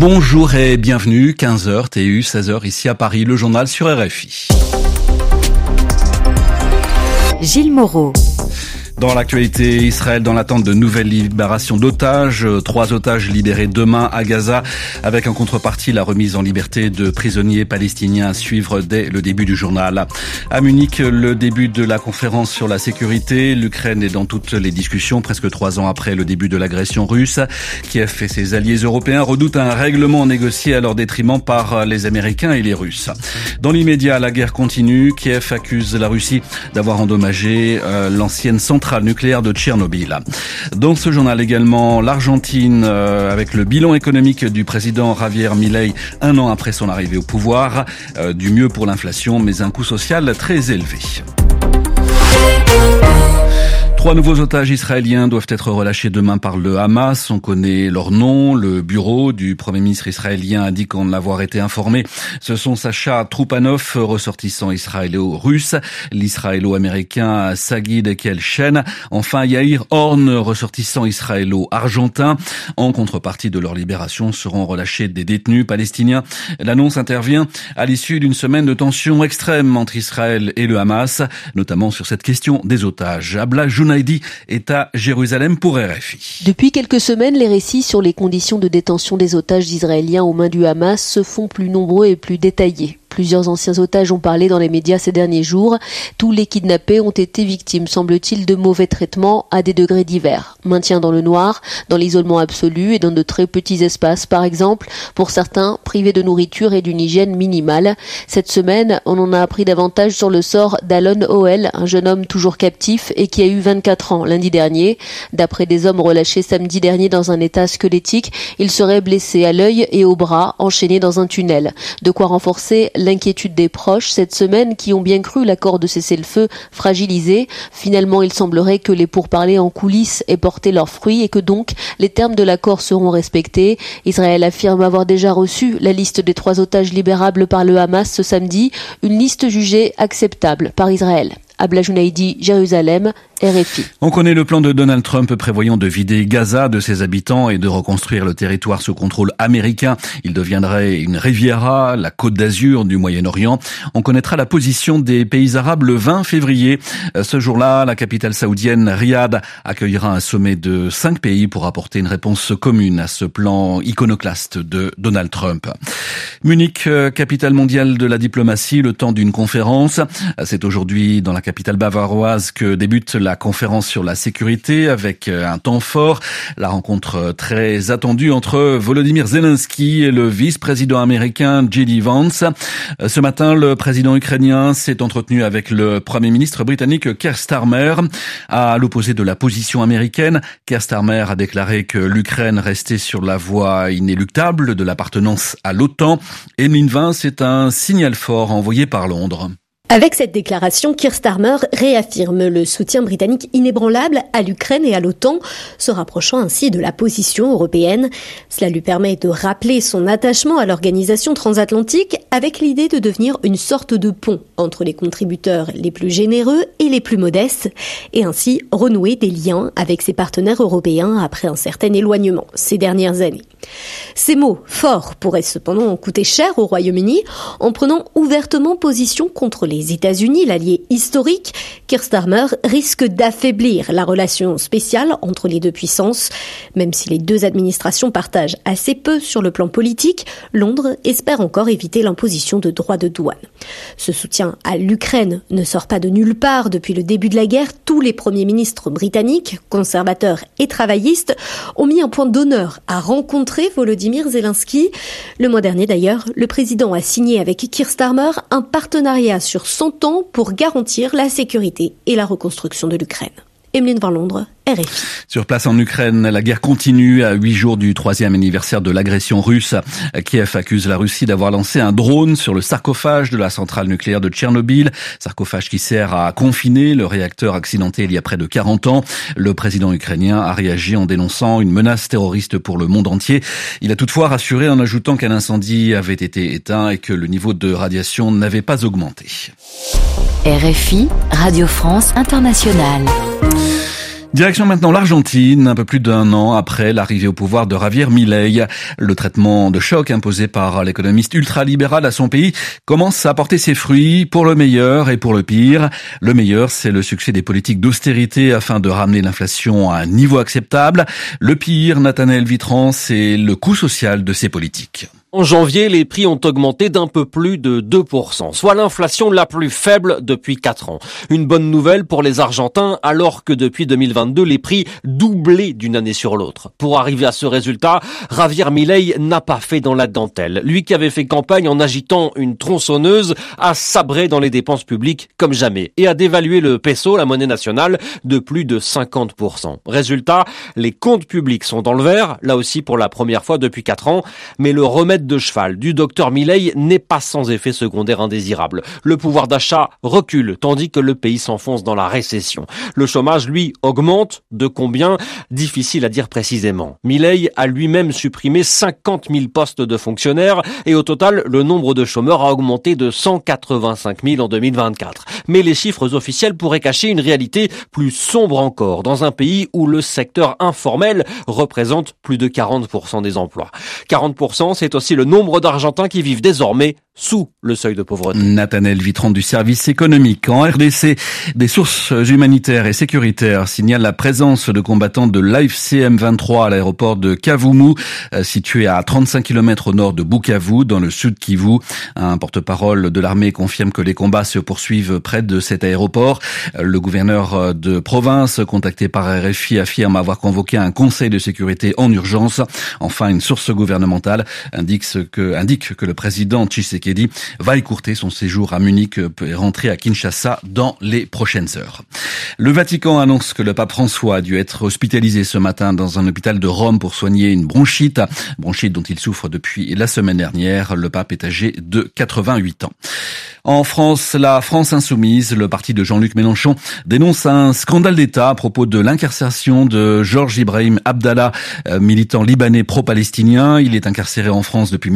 Bonjour et bienvenue, 15h, TU, 16h ici à Paris, le journal sur RFI. Gilles Moreau. Dans l'actualité, Israël dans l'attente de nouvelles libérations d'otages. 3 otages libérés demain à Gaza, avec en contrepartie la remise en liberté de prisonniers palestiniens à suivre dès le début du journal. À Munich, le début de la conférence sur la sécurité. L'Ukraine est dans toutes les discussions, presque 3 ans après le début de l'agression russe. Kiev et ses alliés européens redoutent un règlement négocié à leur détriment par les Américains et les Russes. Dans l'immédiat, la guerre continue. Kiev accuse la Russie d'avoir endommagé l'ancienne centrale nucléaire de Tchernobyl. Dans ce journal également, l'Argentine avec le bilan économique du président Javier Milei 1 an après son arrivée au pouvoir. Du mieux pour l'inflation, mais un coût social très élevé. 3 nouveaux otages israéliens doivent être relâchés demain par le Hamas. On connaît leur nom. Le bureau du Premier ministre israélien indique en avoir été informé. Ce sont Sacha Troupanov, ressortissant israélo-russe, l'israélo-américain Sagid Ekel-Shen, enfin Yair Horn, ressortissant israélo-argentin. En contrepartie de leur libération, seront relâchés des détenus palestiniens. L'annonce intervient à l'issue d'une semaine de tensions extrêmes entre Israël et le Hamas, notamment sur cette question des otages. Abla Jounaidi est à Jérusalem pour RFI. Depuis quelques semaines, les récits sur les conditions de détention des otages israéliens aux mains du Hamas se font plus nombreux et plus détaillés. Plusieurs anciens otages ont parlé dans les médias ces derniers jours. Tous les kidnappés ont été victimes, semble-t-il, de mauvais traitements à des degrés divers. Maintien dans le noir, dans l'isolement absolu et dans de très petits espaces, par exemple. Pour certains, privés de nourriture et d'une hygiène minimale. Cette semaine, on en a appris davantage sur le sort d'Alon Oel, un jeune homme toujours captif et qui a eu 24 ans lundi dernier. D'après des hommes relâchés samedi dernier dans un état squelettique, il serait blessé à l'œil et au bras, enchaîné dans un tunnel. De quoi renforcer l'inquiétude des proches cette semaine qui ont bien cru l'accord de cessez-le-feu fragilisé. Finalement, il semblerait que les pourparlers en coulisses aient porté leurs fruits et que donc les termes de l'accord seront respectés. Israël affirme avoir déjà reçu la liste des 3 otages libérables par le Hamas ce samedi, une liste jugée acceptable par Israël. Abla Jounaidi, Jérusalem, RFI. On connaît le plan de Donald Trump prévoyant de vider Gaza de ses habitants et de reconstruire le territoire sous contrôle américain. Il deviendrait une Riviera, la Côte d'Azur du Moyen-Orient. On connaîtra la position des pays arabes le 20 février. Ce jour-là, la capitale saoudienne Riyad accueillera un sommet de 5 pays pour apporter une réponse commune à ce plan iconoclaste de Donald Trump. Munich, capitale mondiale de la diplomatie, le temps d'une conférence. C'est aujourd'hui dans la capitale bavaroise que débute la conférence sur la sécurité avec un temps fort. La rencontre très attendue entre Volodymyr Zelensky et le vice-président américain J.D. Vance. Ce matin, le président ukrainien s'est entretenu avec le premier ministre britannique Keir Starmer. À l'opposé de la position américaine, Keir Starmer a déclaré que l'Ukraine restait sur la voie inéluctable de l'appartenance à l'OTAN. Et Vance est un signal fort envoyé par Londres. Avec cette déclaration, Keir Starmer réaffirme le soutien britannique inébranlable à l'Ukraine et à l'OTAN, se rapprochant ainsi de la position européenne. Cela lui permet de rappeler son attachement à l'organisation transatlantique avec l'idée de devenir une sorte de pont entre les contributeurs les plus généreux et les plus modestes, et ainsi renouer des liens avec ses partenaires européens après un certain éloignement ces dernières années. Ces mots forts pourraient cependant coûter cher au Royaume-Uni en prenant ouvertement position contre les États-Unis, l'allié historique. Keir Starmer risque d'affaiblir la relation spéciale entre les deux puissances. Même si les deux administrations partagent assez peu sur le plan politique, Londres espère encore éviter l'imposition de droits de douane. Ce soutien à l'Ukraine ne sort pas de nulle part. Depuis le début de la guerre, tous les premiers ministres britanniques, conservateurs et travaillistes, ont mis un point d'honneur à rencontrer Volodymyr Zelensky. Le mois dernier d'ailleurs, le président a signé avec Keir Starmer un partenariat sur 100 ans pour garantir la sécurité et la reconstruction de l'Ukraine. Emeline Van Londres, RFI. Sur place en Ukraine, la guerre continue à 8 jours du 3e anniversaire de l'agression russe. Kiev accuse la Russie d'avoir lancé un drone sur le sarcophage de la centrale nucléaire de Tchernobyl, sarcophage qui sert à confiner le réacteur accidenté il y a près de 40 ans. Le président ukrainien a réagi en dénonçant une menace terroriste pour le monde entier. Il a toutefois rassuré en ajoutant qu'un incendie avait été éteint et que le niveau de radiation n'avait pas augmenté. RFI, Radio France Internationale. Direction maintenant l'Argentine, un peu plus d'un an après l'arrivée au pouvoir de Javier Milei. Le traitement de choc imposé par l'économiste ultralibéral à son pays commence à porter ses fruits, pour le meilleur et pour le pire. Le meilleur, c'est le succès des politiques d'austérité afin de ramener l'inflation à un niveau acceptable. Le pire, Nathanaël Vitran, c'est le coût social de ces politiques. En janvier, les prix ont augmenté d'un peu plus de 2%, soit l'inflation la plus faible depuis 4 ans. Une bonne nouvelle pour les Argentins, alors que depuis 2022, les prix doublaient d'une année sur l'autre. Pour arriver à ce résultat, Javier Milei n'a pas fait dans la dentelle. Lui qui avait fait campagne en agitant une tronçonneuse, a sabré dans les dépenses publiques comme jamais et a dévalué le peso, la monnaie nationale, de plus de 50%. Résultat, les comptes publics sont dans le vert, là aussi pour la première fois depuis 4 ans, mais le remède de cheval du docteur Milei n'est pas sans effet secondaire indésirable. Le pouvoir d'achat recule, tandis que le pays s'enfonce dans la récession. Le chômage, lui, augmente. De combien? Difficile à dire précisément. Milei a lui-même supprimé 50 000 postes de fonctionnaires et au total, le nombre de chômeurs a augmenté de 185 000 en 2024. Mais les chiffres officiels pourraient cacher une réalité plus sombre encore, dans un pays où le secteur informel représente plus de 40% des emplois. 40%, c'est aussi le nombre d'Argentins qui vivent désormais sous le seuil de pauvreté. Nathanaël Vitran du service économique. En RDC, des sources humanitaires et sécuritaires signalent la présence de combattants de l'AFC-M23 à l'aéroport de Kavumu, situé à 35 km au nord de Bukavu, dans le sud Kivu. Un porte-parole de l'armée confirme que les combats se poursuivent près de cet aéroport. Le gouverneur de province, contacté par RFI, affirme avoir convoqué un conseil de sécurité en urgence. Enfin, une source gouvernementale indique que le président Tshisekedi va écourter son séjour à Munich et rentrer à Kinshasa dans les prochaines heures. Le Vatican annonce que le pape François a dû être hospitalisé ce matin dans un hôpital de Rome pour soigner une bronchite dont il souffre depuis la semaine dernière. Le pape est âgé de 88 ans. En France, la France insoumise, le parti de Jean-Luc Mélenchon, dénonce un scandale d'État à propos de l'incarcération de Georges Ibrahim Abdallah, militant libanais pro-palestinien. Il est incarcéré en France depuis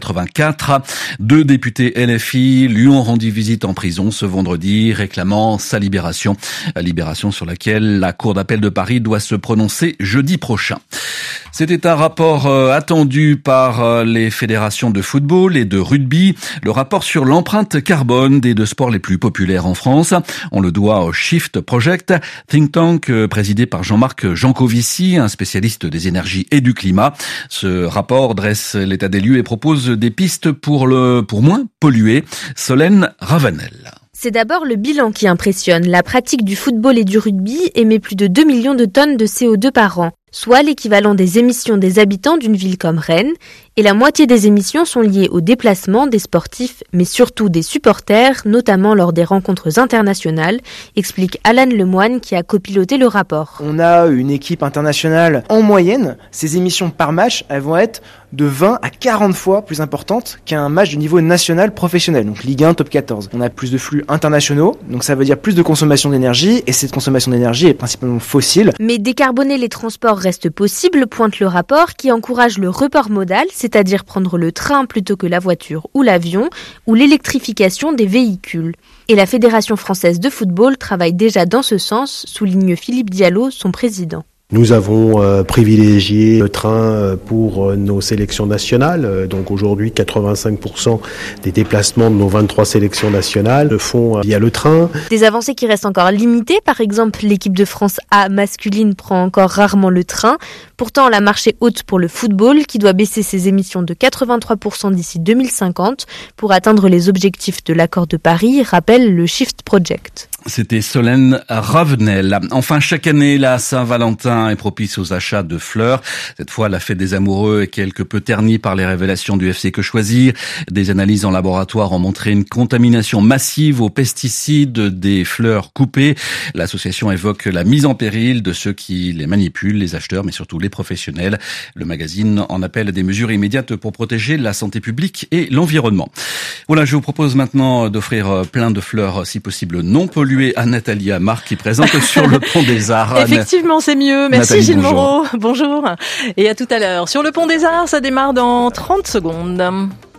1984. 2 députés LFI lui ont rendu visite en prison ce vendredi, réclamant sa libération. Libération sur laquelle la Cour d'appel de Paris doit se prononcer jeudi prochain. C'était un rapport attendu par les fédérations de football et de rugby. Le rapport sur l'empreinte carbone des 2 sports les plus populaires en France. On le doit au Shift Project, think tank présidé par Jean-Marc Jancovici, un spécialiste des énergies et du climat. Ce rapport dresse l'état des lieux et propose des pistes pour moins polluer. Solène Ravanel. C'est d'abord le bilan qui impressionne. La pratique du football et du rugby émet plus de 2 millions de tonnes de CO2 par an, soit l'équivalent des émissions des habitants d'une ville comme Rennes, et la moitié des émissions sont liées au déplacement des sportifs, mais surtout des supporters, notamment lors des rencontres internationales, explique Alan Lemoine qui a copiloté le rapport. On a une équipe internationale en moyenne, ces émissions par match, elles vont être de 20 à 40 fois plus importantes qu'un match de niveau national professionnel, donc Ligue 1, Top 14. On a plus de flux internationaux, donc ça veut dire plus de consommation d'énergie, et cette consommation d'énergie est principalement fossile. Mais décarboner les transports reste possible, pointe le rapport qui encourage le report modal, c'est-à-dire prendre le train plutôt que la voiture ou l'avion, ou l'électrification des véhicules. Et la Fédération française de football travaille déjà dans ce sens, souligne Philippe Diallo, son président. Nous avons privilégié le train pour nos sélections nationales. Donc aujourd'hui, 85% des déplacements de nos 23 sélections nationales se font via le train. Des avancées qui restent encore limitées. Par exemple, l'équipe de France A masculine prend encore rarement le train. Pourtant, la marche est haute pour le football qui doit baisser ses émissions de 83% d'ici 2050 pour atteindre les objectifs de l'accord de Paris, rappelle le Shift Project. C'était Solène Ravenel. Enfin, chaque année, la Saint-Valentin est propice aux achats de fleurs. Cette fois, la fête des amoureux est quelque peu ternie par les révélations du FC Que Choisir. Des analyses en laboratoire ont montré une contamination massive aux pesticides des fleurs coupées. L'association évoque la mise en péril de ceux qui les manipulent, les acheteurs, mais surtout les professionnels. Le magazine en appelle à des mesures immédiates pour protéger la santé publique et l'environnement. Voilà, je vous propose maintenant d'offrir plein de fleurs, si possible non polluées, à Nathalie Amar qui présente sur le Pont des Arts. Effectivement, c'est mieux. Merci Nathalie, Gilles bonjour. Moreau. Bonjour. Et à tout à l'heure. Sur le Pont des Arts, ça démarre dans 30 secondes.